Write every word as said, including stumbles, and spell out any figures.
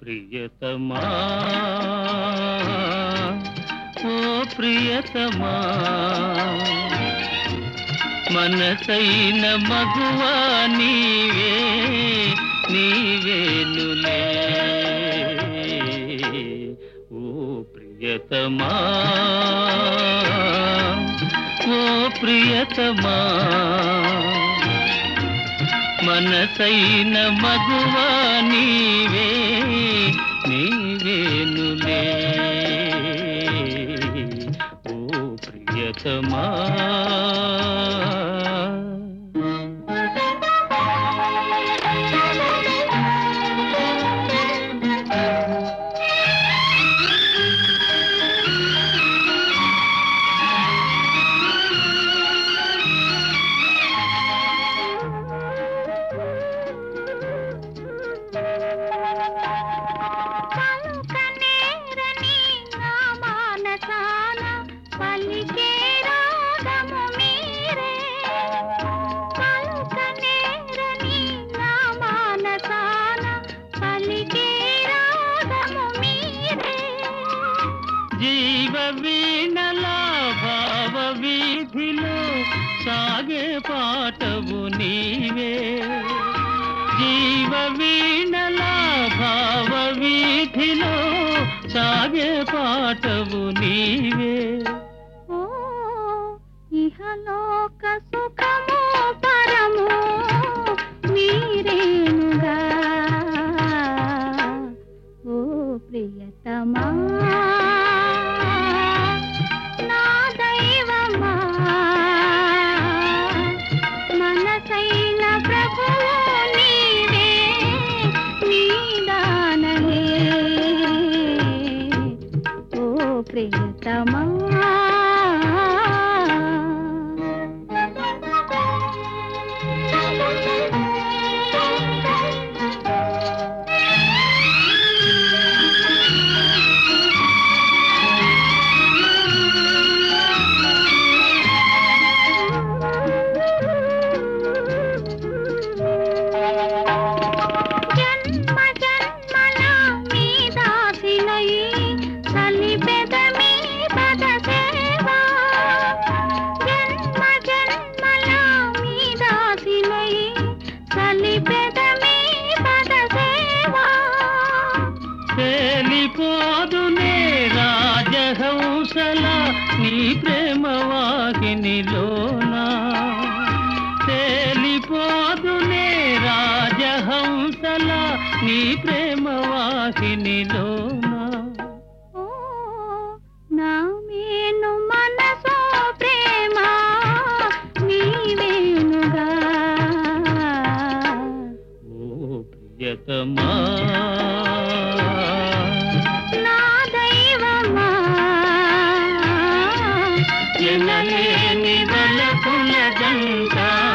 ప్రియతమా ఓ ప్రియతమా మనసైన మగువా నీవే నీవేనులే ఓ ప్రియతమా ఓ ప్రియతమా మనసైన మగువా నీవే నీవేనులే ఓ ప్రియతమా జీవ వీణలా భావ వీధిలో సాగే పాటవు నీవే జీవ వీణలా భావ వీధిలో సాగే పాటవు నీవే ఓ ఇహలోక సుఖము పరము మీరేనుగా ఓ ప్రియతమా నా దైవమా మనసైన ప్రభువు నీవే నీదానమే ఓ ప్రియతమా తేలిపోదునే రాజహంసల నీ ప్రేమ వాహినిలోనా తేలిపోదునే రాజహంసల నీ ప్రేమ వాహినిలోనా ఓ నా మేను మనసో ప్రేమ నీవేనుగా ఓ ప్రియతమా నా దైవమా ఎనలేని వలపుల జంట